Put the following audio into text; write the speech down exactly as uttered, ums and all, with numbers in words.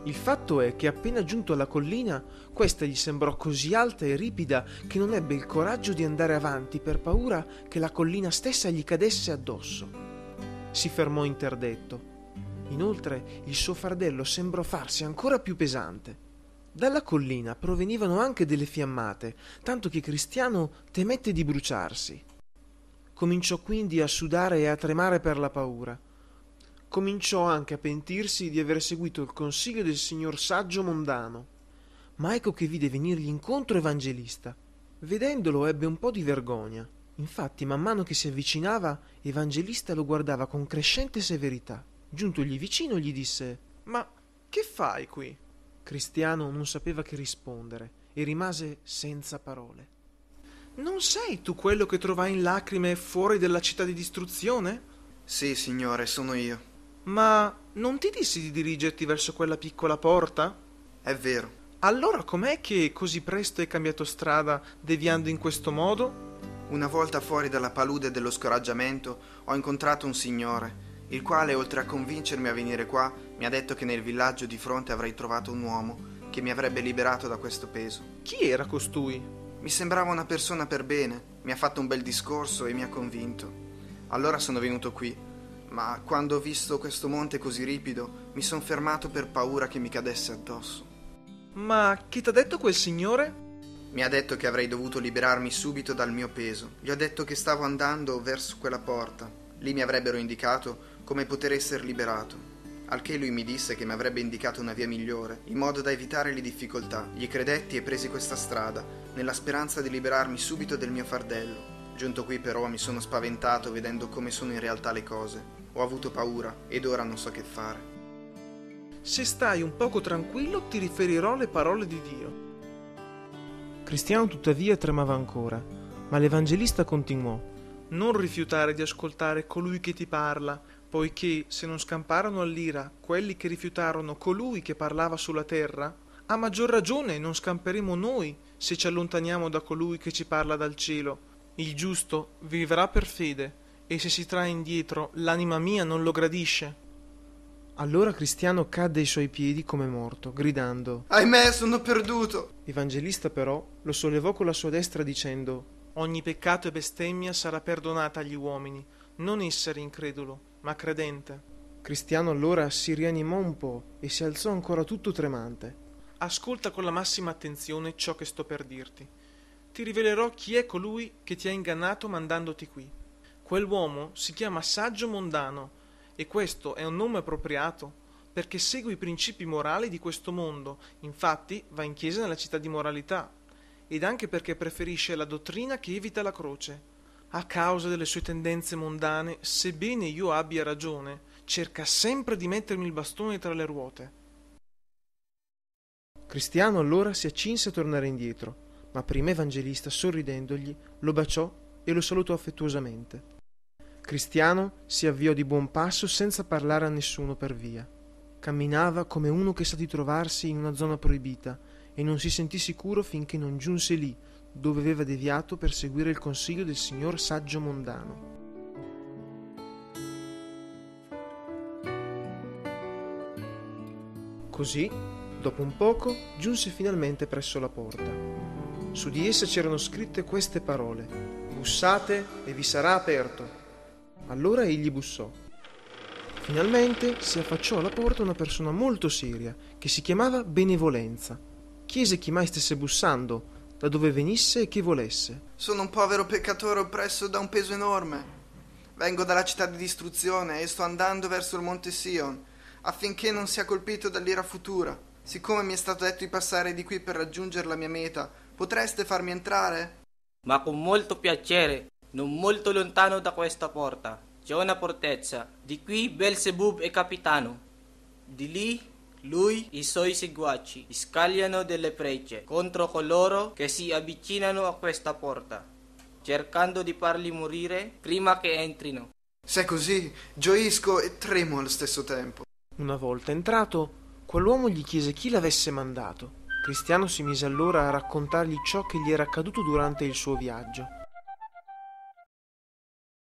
Il fatto è che appena giunto alla collina, questa gli sembrò così alta e ripida che non ebbe il coraggio di andare avanti per paura che la collina stessa gli cadesse addosso. Si fermò interdetto. Inoltre il suo fardello sembrò farsi ancora più pesante. Dalla collina provenivano anche delle fiammate, tanto che Cristiano temette di bruciarsi. Cominciò quindi a sudare e a tremare per la paura. Cominciò anche a pentirsi di aver seguito il consiglio del signor Saggio Mondano. Ma ecco che vide venirgli incontro Evangelista. Vedendolo ebbe un po' di vergogna. Infatti, man mano che si avvicinava, Evangelista lo guardava con crescente severità. Giuntogli vicino gli disse: «Ma che fai qui?» Cristiano non sapeva che rispondere e rimase senza parole. «Non sei tu quello che trovai in lacrime fuori della città di distruzione?» «Sì, signore, sono io». «Ma non ti dissi di dirigerti verso quella piccola porta?» «È vero». «Allora com'è che così presto hai cambiato strada deviando in questo modo?» «Una volta fuori dalla palude dello scoraggiamento ho incontrato un signore, il quale, oltre a convincermi a venire qua, mi ha detto che nel villaggio di fronte avrei trovato un uomo che mi avrebbe liberato da questo peso». «Chi era costui?» «Mi sembrava una persona per bene, mi ha fatto un bel discorso e mi ha convinto. Allora sono venuto qui, ma quando ho visto questo monte così ripido mi sono fermato per paura che mi cadesse addosso». «Ma che t'ha detto quel signore?» «Mi ha detto che avrei dovuto liberarmi subito dal mio peso. Gli ho detto che stavo andando verso quella porta. Lì mi avrebbero indicato come poter essere liberato. Al che lui mi disse che mi avrebbe indicato una via migliore, in modo da evitare le difficoltà. Gli credetti e presi questa strada, nella speranza di liberarmi subito del mio fardello. Giunto qui però mi sono spaventato vedendo come sono in realtà le cose. Ho avuto paura ed ora non so che fare». «Se stai un poco tranquillo ti riferirò le parole di Dio». Cristiano tuttavia tremava ancora, ma l'Evangelista continuò: «Non rifiutare di ascoltare colui che ti parla, poiché se non scamparono all'ira quelli che rifiutarono colui che parlava sulla terra, a maggior ragione non scamperemo noi se ci allontaniamo da colui che ci parla dal cielo. Il giusto vivrà per fede, e se si trae indietro l'anima mia non lo gradisce». Allora Cristiano cadde ai suoi piedi come morto, gridando: «Ahimè, sono perduto!» L'Evangelista però lo sollevò con la sua destra dicendo: «Ogni peccato e bestemmia sarà perdonata agli uomini. Non essere incredulo, ma credente». Cristiano allora si rianimò un po' e si alzò ancora tutto tremante. «Ascolta con la massima attenzione ciò che sto per dirti. Ti rivelerò chi è colui che ti ha ingannato mandandoti qui. Quell'uomo si chiama Saggio Mondano, e questo è un nome appropriato, perché segue i principi morali di questo mondo, infatti va in chiesa nella città di moralità, ed anche perché preferisce la dottrina che evita la croce. A causa delle sue tendenze mondane, sebbene io abbia ragione, cerca sempre di mettermi il bastone tra le ruote». Cristiano allora si accinse a tornare indietro, ma prima Evangelista, sorridendogli, lo baciò e lo salutò affettuosamente. Cristiano si avviò di buon passo senza parlare a nessuno per via. Camminava come uno che sa di trovarsi in una zona proibita e non si sentì sicuro finché non giunse lì, dove aveva deviato per seguire il consiglio del signor Saggio Mondano. Così, dopo un poco, giunse finalmente presso la porta. Su di essa c'erano scritte queste parole: «Bussate e vi sarà aperto». Allora egli bussò. Finalmente si affacciò alla porta una persona molto seria, che si chiamava Benevolenza. Chiese chi mai stesse bussando, da dove venisse e che volesse. «Sono un povero peccatore oppresso da un peso enorme. Vengo dalla città di distruzione e sto andando verso il monte Sion, affinché non sia colpito dall'ira futura. Siccome mi è stato detto di passare di qui per raggiungere la mia meta, potreste farmi entrare?» «Ma con molto piacere. Non molto lontano da questa porta c'è una fortezza. Di qui Belzebub è capitano. Di lì lui e i suoi seguaci scagliano delle frecce contro coloro che si avvicinano a questa porta, cercando di farli morire prima che entrino». «Se è così, gioisco e tremo allo stesso tempo». Una volta entrato, quell'uomo gli chiese chi l'avesse mandato. Cristiano si mise allora a raccontargli ciò che gli era accaduto durante il suo viaggio.